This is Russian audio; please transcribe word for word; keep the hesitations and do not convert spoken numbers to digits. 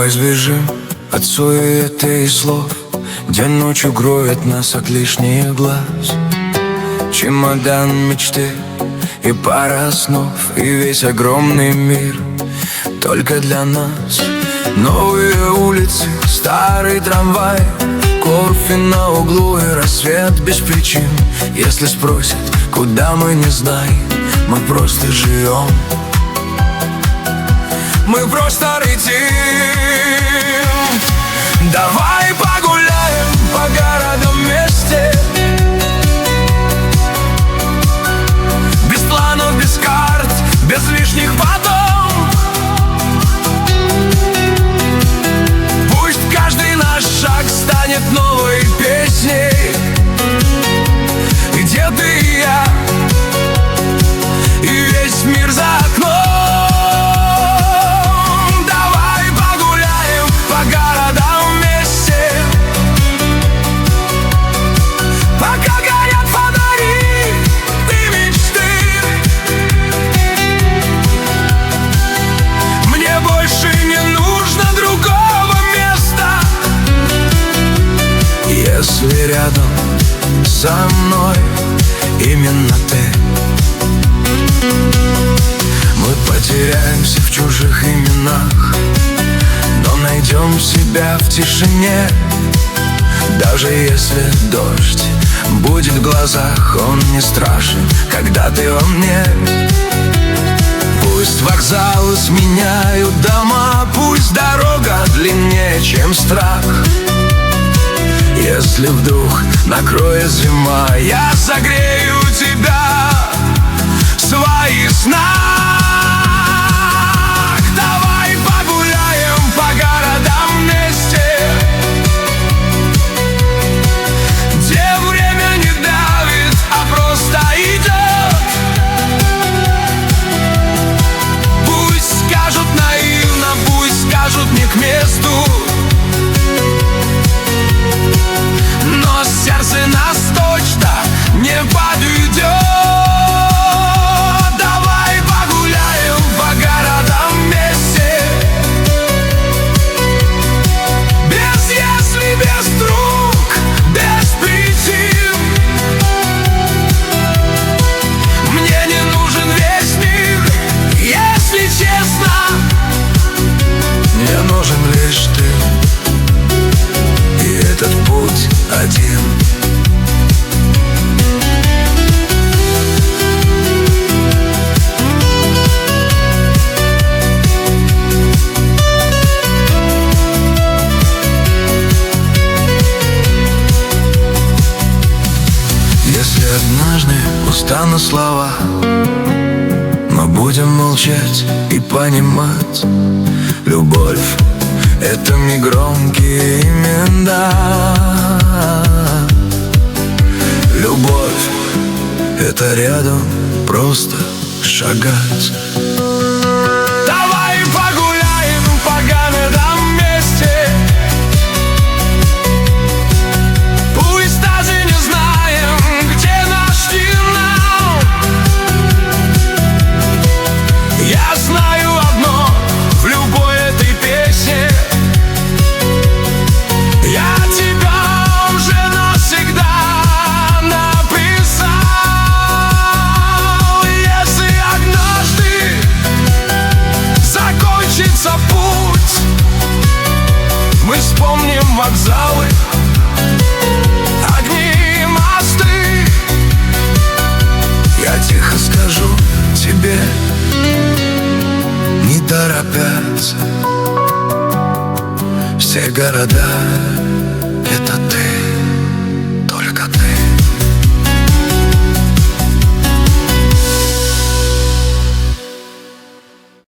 Давай сбежим от суеты и слов, где ночью гроет нас от лишних глаз. Чемодан мечты и пара снов, и весь огромный мир только для нас. Новые улицы, старый трамвай, кофе на углу и рассвет без причин. Если спросят, куда мы, не знаем, мы просто живем. Мы просто летим. Давай погуляем по городу вместе, без планов, без карт, без лишних потом. Пусть каждый наш шаг станет новой песней, где ты и я, и весь мир за окном. Давай погуляем по городам вместе, пока горят фонари и мечты. Мне больше не нужно другого места, если рядом со мной именно ты. Мы потеряемся в чужих именах, но найдем себя в тишине. Даже если дождь будет в глазах, он не страшен, когда ты во мне. Пусть вокзалы сменяют дома, пусть дорога длиннее, чем страх. Если вдруг накроет зима, я согрею тебя в своих снах. Давай погуляем по городам вместе, где время не давит, а просто идет. Пусть скажут наивно, пусть скажут не к месту, но сердце нас точно не подведет. Давай погуляем по городам вместе, без если, без друг, без причин. Мне не нужен весь мир, если честно. Мне нужен лишь ты, и этот путь один. Если однажды устанут слова, мы будем молчать и понимать: любовь — это негромкие имена. Любовь — это рядом просто шагать. Давай погуляем по городам вместе, пусть даже не знаем, где наш финал. Я знаю одно в любой этой песне: я тебя уже навсегда написал. Если однажды закончится путь, мы вспомним вокзалы, огни, мосты. Я тихо скажу тебе, не торопясь, все города — это ты.